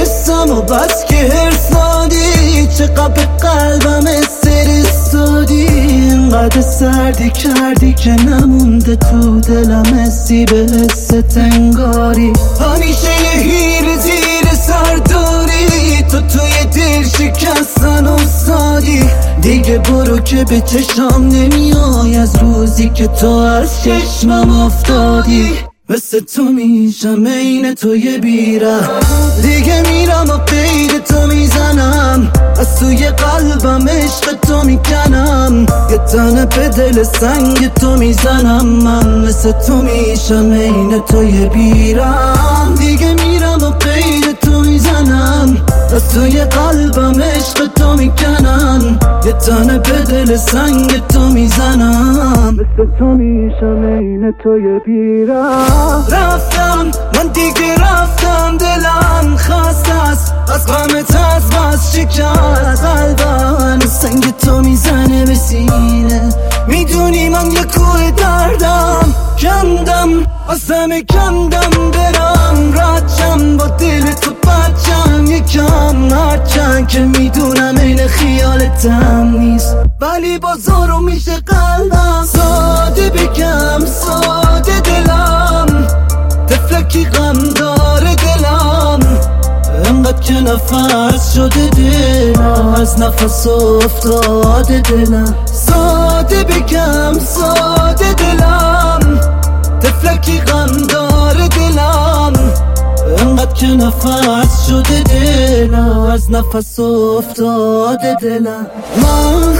حسم و بس که هرس دادی، چقدر به قلبم استرسادی، اینقدر سردی کردی که نمونده تو دلم حسی به حست انگاری. همیشه یه هیر زیر سر داری، تو توی دل شکستن افتادی. دیگه برو که به چشام نمیای از روزی که تو از چشمم افتادی. مثل تو میشم عین تو یه بیره، دیگه میرم و قید تو میزنم، از توی قلبم عشق تو میکنم، یه تنه به دل سنگ تو میزنم. من مثل تو میشم عین تو یه بیره، دیگه میرم و قید تو میزنم، از توی قلبم عشق تو میکنم، یه تنه به دل سنگ تو میزنم. مثل تو میشم عین تو یه بیره. رفتم من دیگه رفتم، دلم خسته است از غمت، از بس شکست قلبم، سنگ تو میزنه به سینه. میدونی من یه کوه دردم، کندم از همه کندم، برم رچم با دل تو بچم یکم، هرچند که میدونم این خیالتم نیست، ولی بازارو میشه قلبم. ساده بگم ساده دلم، تفلکی غم داره دلم، انقدر که نفس شده دلم، از نفس افتاده دلم. ساده بگم ساده دلم، تفلکی غم داره دلم، انقدر که نفس شده دلم، از نفس افتاده دلم. من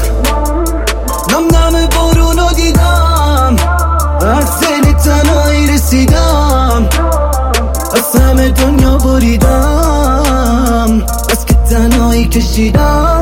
نم بارونو دیدم، از دل تنهایی رسیدم، از همه دنیا بریدم، از که تنهایی کشیدم.